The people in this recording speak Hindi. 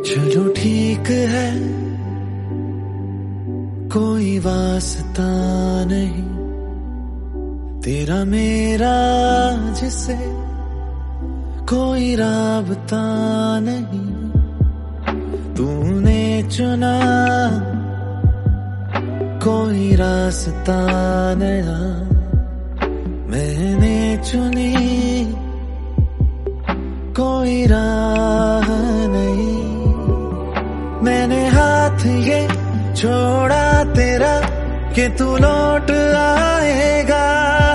चलो ठीक है, कोई वास्ता नहीं तेरा मेरा जिसे कोई राबता नहीं। तूने चुना कोई रास्ता नया, मैंने चुनी कोई राह नहीं। मैंने हाथ ये छोड़ा तेरा कि तू लौट